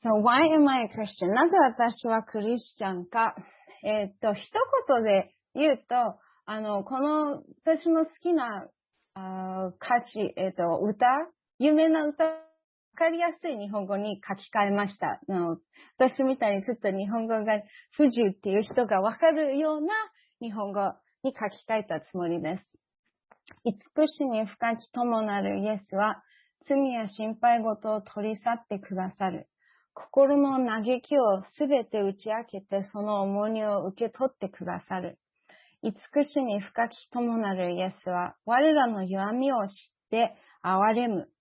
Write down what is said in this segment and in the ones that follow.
So why am I a Christian? なぜ私はクリスチャンか。一言で言うと、私の好きな歌詞、有名な歌、わかりやすい日本語に書き換えました。私みたいにちょっと日本語が不自由っていう人がわかるような日本語に書き換えたつもりです。慈しみ深き友なるイエスは、罪や心配事を取り去ってくださる。心の嘆きをすべて打ち明けて、その重荷を受け取ってくださる。慈しみ深き友なるイエスは、我らの弱みを知って憐れむ。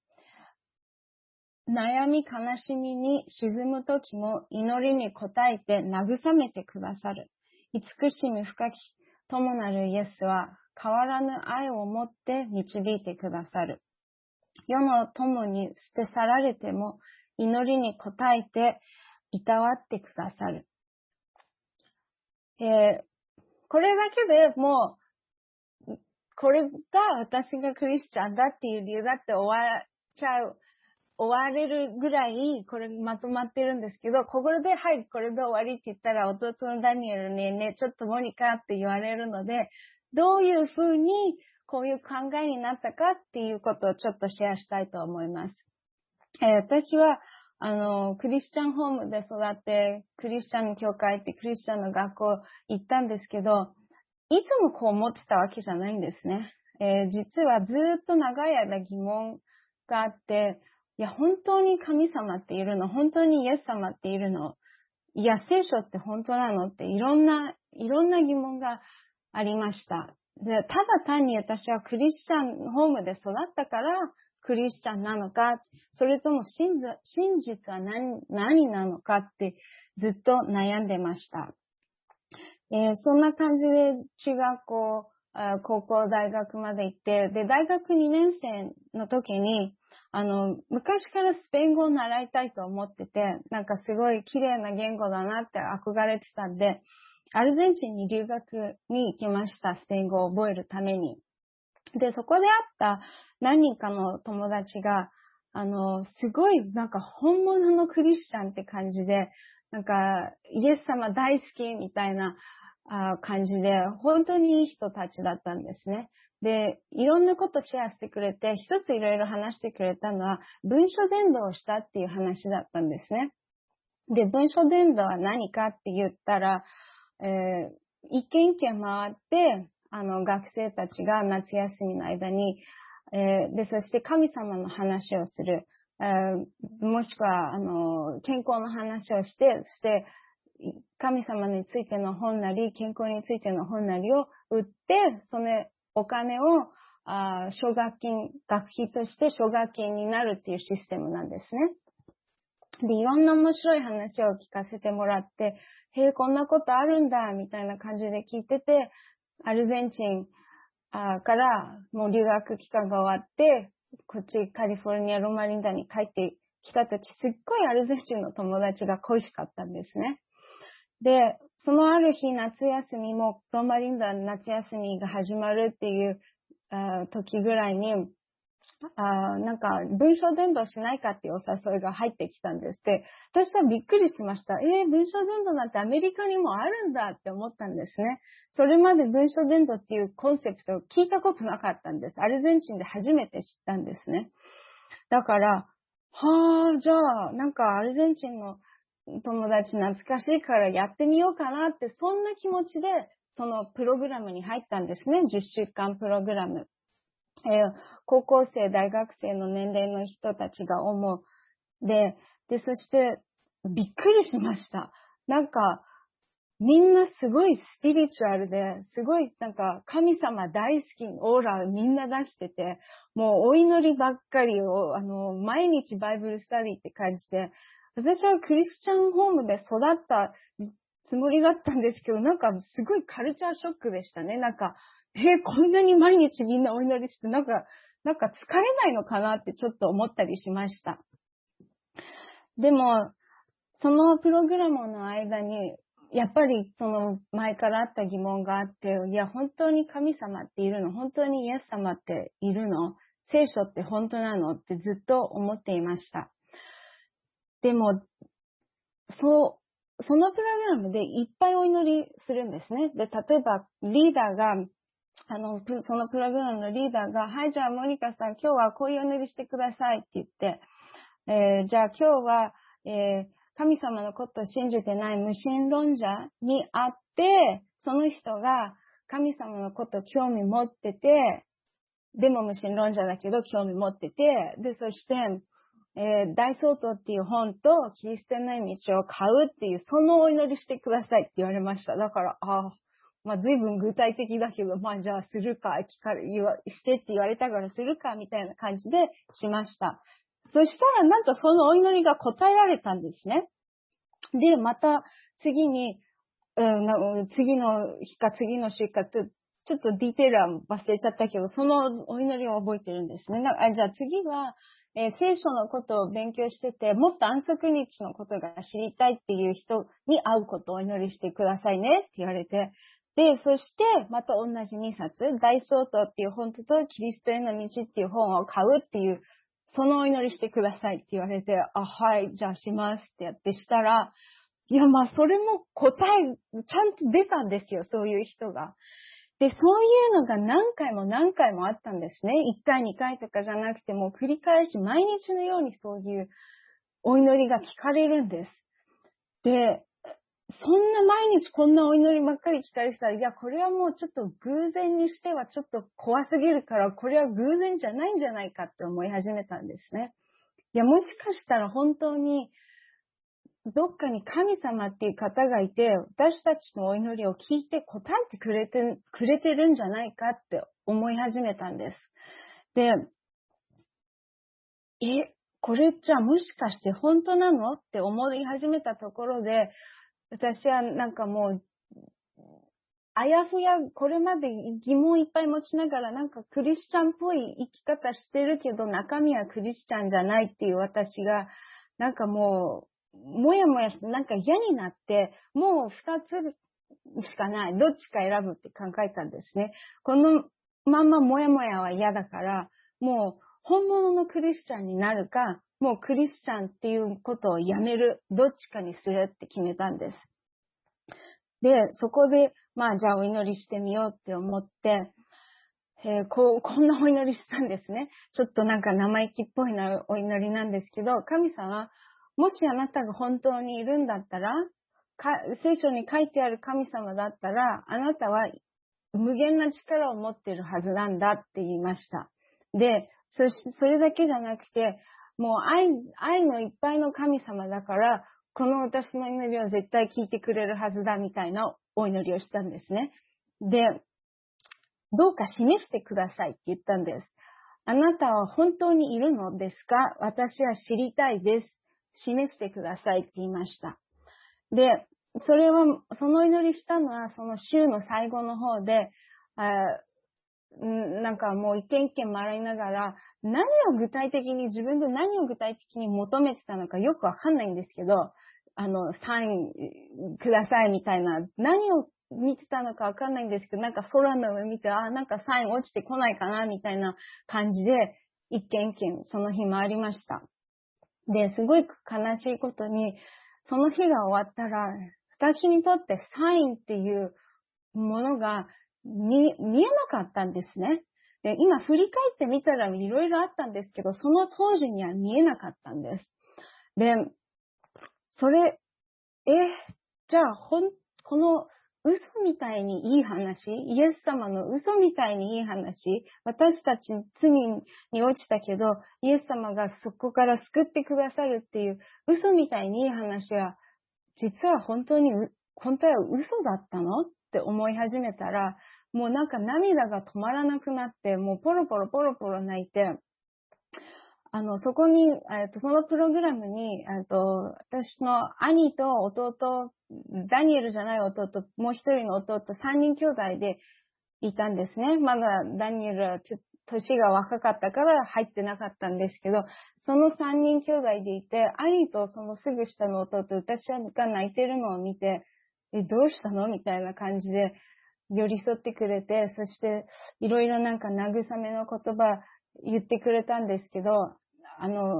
悩み悲しみに沈むときも祈りに応えて慰めてくださる。慈しみ深き友なるイエスは、変わらぬ愛を持って導いてくださる。世の友に捨て去られても、祈りに応えていたわってくださる。これだけでもう、これが私がクリスチャンだっていう理由だって終われるぐらい、これまとまってるんですけど、これで、はい、これで終わりって言ったら、弟のダニエルにね、ちょっとモニカって言われるので、どういうふうにこういう考えになったかっていうことをちょっとシェアしたいと思います。私は、クリスチャンホームで育って、クリスチャンの教会ってクリスチャンの学校行ったんですけど、いつもこう思ってたわけじゃないんですね。実はずっと長い間疑問があって、いや、本当に神様っているの？本当にイエス様っているの？いや、聖書って本当なの？っていろんな疑問がありました。で、ただ単に私はクリスチャンホームで育ったからクリスチャンなのか、それとも真実は何なのかってずっと悩んでました。そんな感じで中学校、高校、大学まで行って、で、大学2年生の時に、昔からスペイン語を習いたいと思ってて、なんかすごい綺麗な言語だなって憧れてたんで、アルゼンチンに留学に行きました。スペイン語を覚えるために。で、そこで会った何人かの友達が、すごいなんか本物のクリスチャンって感じで、なんかイエス様大好きみたいな感じで、本当にいい人たちだったんですね。で、いろんなことシェアしてくれて、一ついろいろ話してくれたのは、文書伝道をしたっていう話だったんですね。で、文書伝道は何かって言ったら、一軒一軒回って、学生たちが夏休みの間に、で、そして神様の話をする。もしくは、健康の話をして、そして、神様についての本なり、健康についての本なりを売って、そのお金を、奨学金、学費として奨学金になるっていうシステムなんですね。で、いろんな面白い話を聞かせてもらって、こんなことあるんだ、みたいな感じで聞いてて、アルゼンチンからもう留学期間が終わって、こっちカリフォルニア、ロマリンダに帰ってきたとき、すっごいアルゼンチンの友達が恋しかったんですね。で、そのある日夏休みも、ロマリンダの夏休みが始まるっていう時ぐらいに、なんか文章伝道しないかっていうお誘いが入ってきたんですって、私はびっくりしました。文章伝道なんてアメリカにもあるんだって思ったんですね。それまで文章伝道っていうコンセプトを聞いたことなかったんです。アルゼンチンで初めて知ったんですね。だから、じゃあ、なんかアルゼンチンの友達懐かしいからやってみようかなって、そんな気持ちで、そのプログラムに入ったんですね。10週間プログラム。高校生、大学生の年齢の人たちが主で、そして、びっくりしました。なんか、みんなすごいスピリチュアルで、すごいなんか神様大好きオーラをみんな出してて、もうお祈りばっかりを、毎日バイブルスタディって感じで、私はクリスチャンホームで育ったつもりだったんですけど、なんかすごいカルチャーショックでしたね。なんか、こんなに毎日みんなお祈りして、なんか疲れないのかなってちょっと思ったりしました。でも、そのプログラムの間に、やっぱりその前からあった疑問があって、いや、本当に神様っているの？本当にイエス様っているの？聖書って本当なの？ってずっと思っていました。でも、 そのプログラムでいっぱいお祈りするんですね。で、例えばリーダーが、そのプログラムのリーダーが、はい、じゃあモニカさん、今日はこういうお祈りしてくださいって言って、じゃあ今日は、神様のことを信じてない無神論者に会って、その人が神様のことを興味持ってて、でも無神論者だけど興味持ってて、で、そして、大相当っていう本とキリストの道を買うっていう、そのお祈りしてくださいって言われました。だから、まあ随分具体的だけど、まあじゃあするか、してって言われたからするか、みたいな感じでしました。そしたらなんとそのお祈りが答えられたんですね。で、また次に、次の日か次の週かちょっとディテールは忘れちゃったけど、そのお祈りを覚えてるんですね。じゃあ次は、聖書のことを勉強してて、もっと安息日のことが知りたいっていう人に会うことをお祈りしてくださいねって言われて、で、そして、また同じ2冊、大相当っていう本とキリストへの道っていう本を買うっていう、そのお祈りしてくださいって言われて、はい、じゃあしますってやってしたら、いや、まあ、それも答え、ちゃんと出たんですよ、そういう人が。で、そういうのが何回も何回もあったんですね。1回、2回とかじゃなくて、もう繰り返し、毎日のようにそういうお祈りが聞かれるんです。で、そんな毎日こんなお祈りばっかり聞かれてたら、いや、これはもうちょっと偶然にしてはちょっと怖すぎるから、これは偶然じゃないんじゃないかって思い始めたんですね。いや、もしかしたら本当に、どっかに神様っていう方がいて、私たちのお祈りを聞いて答えてくれてるんじゃないかって思い始めたんです。で、これじゃあもしかして本当なのって思い始めたところで、私はなんかもう、あやふや、これまで疑問いっぱい持ちながら、なんかクリスチャンっぽい生き方してるけど、中身はクリスチャンじゃないっていう私が、なんかもう、もやもやして、なんか嫌になって、もう二つしかない。どっちか選ぶって考えたんですね。このまんまもやもやは嫌だから、もう本物のクリスチャンになるか、もうクリスチャンっていうことをやめる。どっちかにするって決めたんです。で、そこで、まあ、じゃあお祈りしてみようって思って、こんなお祈りしたんですね。ちょっとなんか生意気っぽいなお祈りなんですけど、神様、もしあなたが本当にいるんだったら、聖書に書いてある神様だったら、あなたは無限な力を持っているはずなんだって言いました。で、それだけじゃなくて、もう愛のいっぱいの神様だから、この私の祈りを絶対聞いてくれるはずだみたいなお祈りをしたんですね。で、どうか示してくださいって言ったんです。あなたは本当にいるのですか？私は知りたいです。示してくださいって言いました。で、その祈りしたのはその週の最後の方で、なんかもう一軒一軒回りながら、自分で何を具体的に求めてたのかよくわかんないんですけど、サインくださいみたいな、何を見てたのかわかんないんですけど、なんか空の上見て、なんかサイン落ちてこないかなみたいな感じで、一軒一軒その日回りました。で、すごい悲しいことに、その日が終わったら、私にとってサインっていうものが見えなかったんですね。で、今振り返ってみたらいろいろあったんですけど、その当時には見えなかったんです。で、それ、じゃあ、この嘘みたいにいい話、イエス様の嘘みたいにいい話、私たち罪に落ちたけど、イエス様がそこから救ってくださるっていう嘘みたいにいい話は、実は本当は嘘だったのって思い始めたら、もうなんか涙が止まらなくなって、もうポロポロポロポロ泣いて、そこに、そのプログラムに、私の兄と弟、ダニエルじゃない弟、もう一人の弟、三人兄弟でいたんですね。まだダニエルは年が若かったから入ってなかったんですけど、その三人兄弟でいて、兄とそのすぐ下の弟、私が泣いてるのを見て、どうしたのみたいな感じで寄り添ってくれて、そしていろいろなんか慰めの言葉言ってくれたんですけど、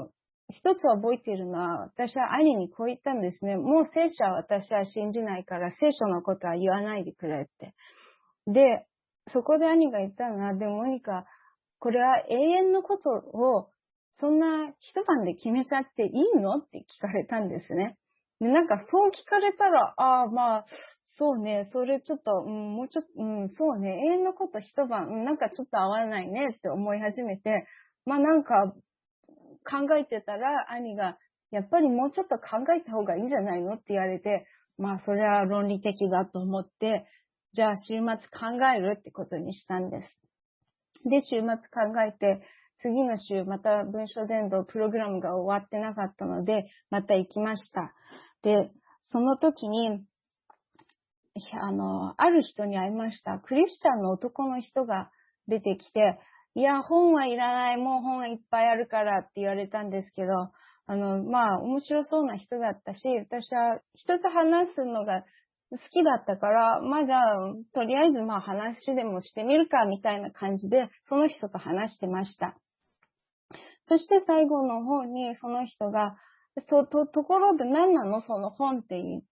一つ覚えているのは、私は兄にこう言ったんですね。もう聖書は私は信じないから、聖書のことは言わないでくれって。で、そこで兄が言ったのは、でもモニカ、これは永遠のことを、そんな一晩で決めちゃっていいのって聞かれたんですね。で、なんかそう聞かれたら、まあ、そうね、それちょっと、もうちょっと、そうね、永遠のこと一晩、なんかちょっと合わないねって思い始めて、まあなんか考えてたら、兄が、やっぱりもうちょっと考えた方がいいんじゃないのって言われて、まあそれは論理的だと思って、じゃあ週末考えるってことにしたんです。で、週末考えて、次の週、また文章伝道プログラムが終わってなかったので、また行きました。で、その時に、ある人に会いました。クリスチャンの男の人が出てきて、いや、本はいらない、もう本はいっぱいあるからって言われたんですけど、まあ、面白そうな人だったし、私は人と話すのが好きだったから、まあじゃあ、とりあえずまあ話でもしてみるか、みたいな感じで、その人と話してました。そして最後の方にその人が、ところで何なのその本って言って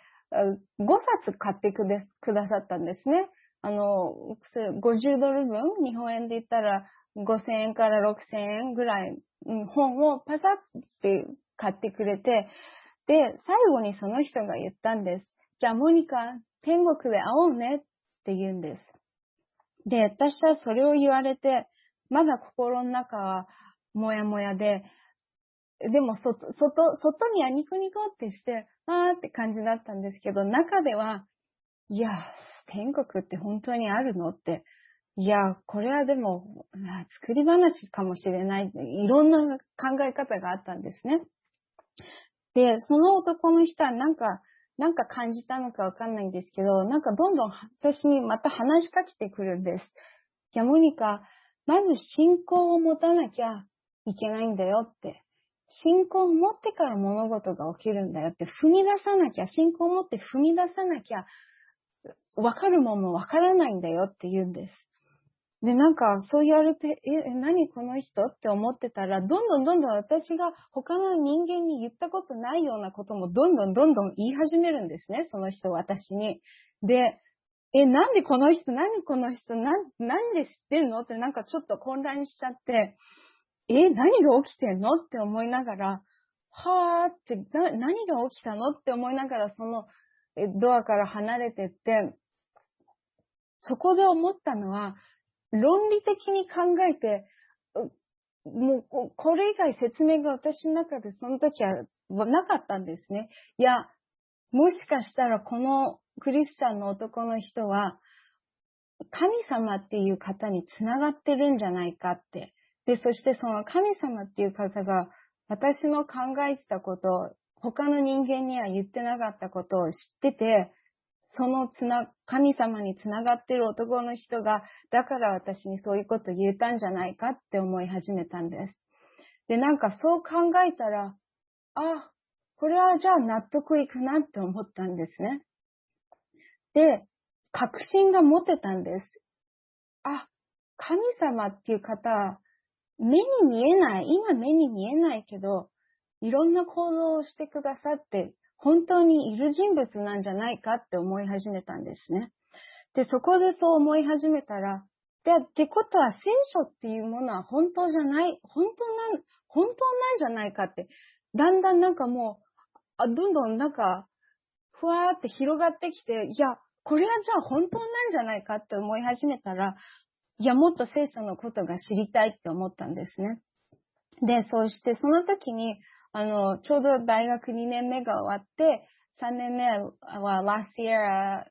、5冊買ってくださったんですね。50ドル分、日本円で言ったら5000円から6000円ぐらい、本をパサって買ってくれて、で、最後にその人が言ったんです。じゃあ、モニカ、天国で会おうねって言うんです。で、私はそれを言われて、まだ心の中はもやもやで、でも外にはニコニコってして、って感じだったんですけど、中では、いや、天国って本当にあるのって、いや、これはでも、作り話かもしれない。いろんな考え方があったんですね。で、その男の人はなんか感じたのかわかんないんですけど、なんかどんどん私にまた話しかけてくるんです。いや、モニカ、まず信仰を持たなきゃいけないんだよって。信仰を持ってから物事が起きるんだよって。踏み出さなきゃ、信仰を持って踏み出さなきゃ、わかるもんもわからないんだよって言うんです。で、なんか、そう言われて、何この人って思ってたら、どんどん私が他の人間に言ったことないようなこともどんどん言い始めるんですね、その人、私に。で、なんでこの人、なんで知ってるのってなんかちょっと混乱しちゃって、何が起きてんのって思いながら、はーって、何が起きたのって思いながら、そのドアから離れてって、そこで思ったのは、論理的に考えて、もう、これ以外説明が私の中でその時はなかったんですね。いや、もしかしたらこのクリスチャンの男の人は、神様っていう方につながってるんじゃないかって。で、そしてその神様っていう方が私の考えてたこと、他の人間には言ってなかったことを知ってて、その神様につながってる男の人が、だから私にそういうこと言えたんじゃないかって思い始めたんです。で、なんかそう考えたら、これはじゃあ納得いくなって思ったんですね。で、確信が持てたんです。神様っていう方、目に見えない、今目に見えないけど、いろんな行動をしてくださって、本当にいる人物なんじゃないかって思い始めたんですね。で、そこでそう思い始めたら、ってことは聖書っていうものは本当じゃない、本当なんじゃないかって、だんだんなんかもう、どんどんなんか、ふわーって広がってきて、いや、これはじゃあ本当なんじゃないかって思い始めたら、いや、もっと聖書のことが知りたいって思ったんですね。で、そうしてその時に、ちょうど大学2年目が終わって、3年目はラシエラ、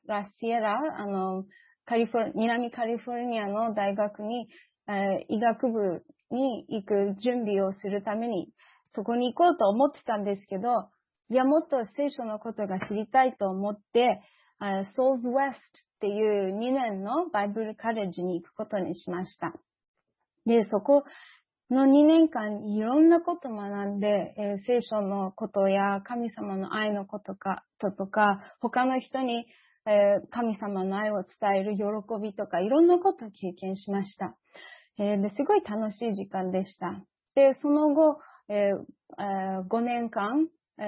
南カリフォルニアの大学に、医学部に行く準備をするために、そこに行こうと思ってたんですけど、いや、もっと聖書のことが知りたいと思って、Souls West っていう2年のバイブルカレッジに行くことにしました。で、そこの2年間いろんなこと学んで、聖書のことや神様の愛のこととか、他の人に、神様の愛を伝える喜びとか、いろんなことを経験しました。ですごい楽しい時間でした。で、その後、 5年間、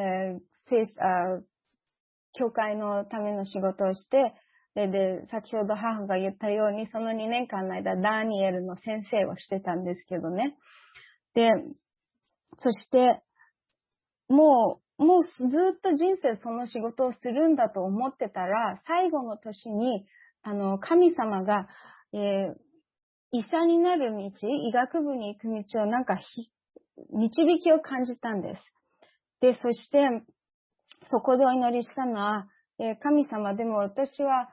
教会のための仕事をして、で、先ほど母が言ったように、その2年間の間、ダニエルの先生をしてたんですけどね。で、そして、もうずっと人生その仕事をするんだと思ってたら、最後の年に、神様が、医者になる道、医学部に行く道をなんか導きを感じたんです。で、そして、そこでお祈りしたのは、神様、でも私は、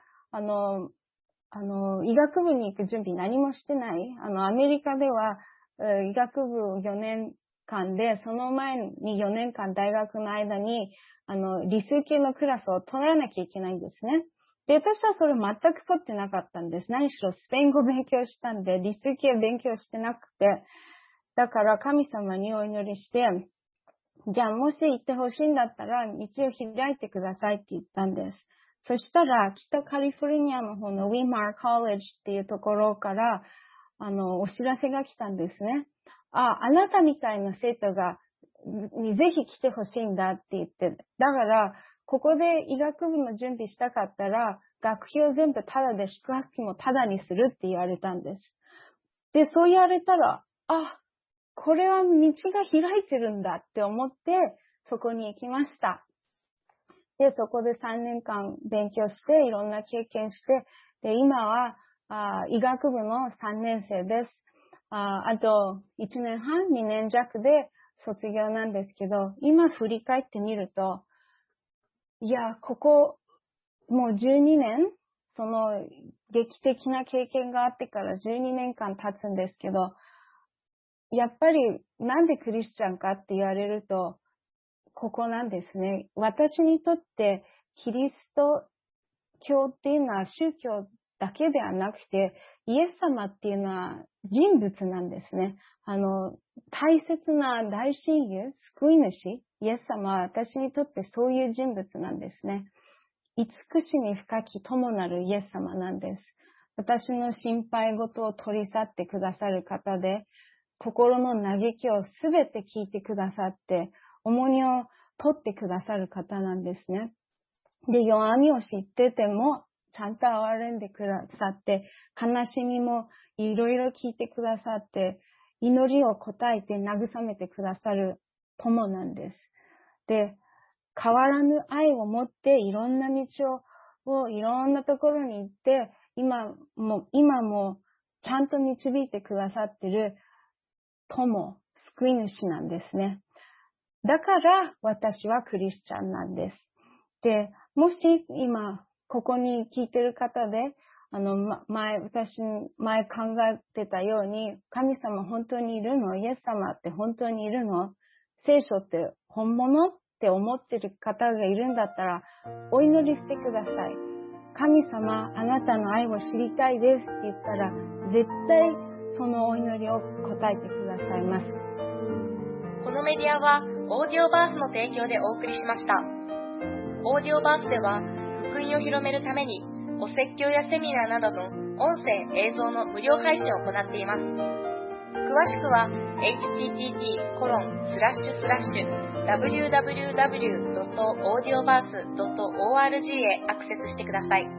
医学部に行く準備何もしてない。アメリカでは、医学部4年間で、その前に4年間大学の間に、理数系のクラスを取らなきゃいけないんですね。で、私はそれ全く取ってなかったんです。何しろスペイン語勉強したんで、理数系勉強してなくて、だから神様にお祈りして、じゃあもし行ってほしいんだったら道を開いてくださいって言ったんです。そしたら北カリフォルニアの方のウィマーコレッジっていうところからお知らせが来たんですね。あなたみたいな生徒にぜひ来てほしいんだって言って。だからここで医学部の準備したかったら学費を全部タダで宿泊費もタダにするって言われたんです。で、そう言われたら、これは道が開いてるんだって思って、そこに行きました。で、そこで3年間勉強して、いろんな経験して、で、今は、医学部の3年生です。あと、1年半、2年弱で卒業なんですけど、今振り返ってみると、いや、ここ、もう12年、その劇的な経験があってから12年間経つんですけど、やっぱりなんでクリスチャンかって言われると、ここなんですね。私にとってキリスト教っていうのは宗教だけではなくて、イエス様っていうのは人物なんですね。大切な大親友、救い主、イエス様は私にとってそういう人物なんですね。慈しみ深き友なるイエス様なんです。私の心配事を取り去ってくださる方で、心の嘆きをすべて聞いてくださって、重荷を取ってくださる方なんですね。で、弱みを知ってても、ちゃんと憐れんでくださって、悲しみもいろいろ聞いてくださって、祈りを答えて慰めてくださる友なんです。で、変わらぬ愛を持っていろんな道をいろんなところに行って、今もちゃんと導いてくださってる友、救い主なんですね。だから私はクリスチャンなんです。で、もし今ここに聞いてる方で、私前考えてたように、神様本当にいるの？イエス様って本当にいるの？聖書って本物？って思ってる方がいるんだったら、お祈りしてください。神様、あなたの愛を知りたいですって言ったら、絶対そのお祈りを答えてくださいます。 このメディアはオーディオバースの提供でお送りしました。オーディオバースでは福音を広めるためにお説教やセミナーなどの音声・映像の無料配信を行っています。詳しくは http://www.audioverse.org へアクセスしてください。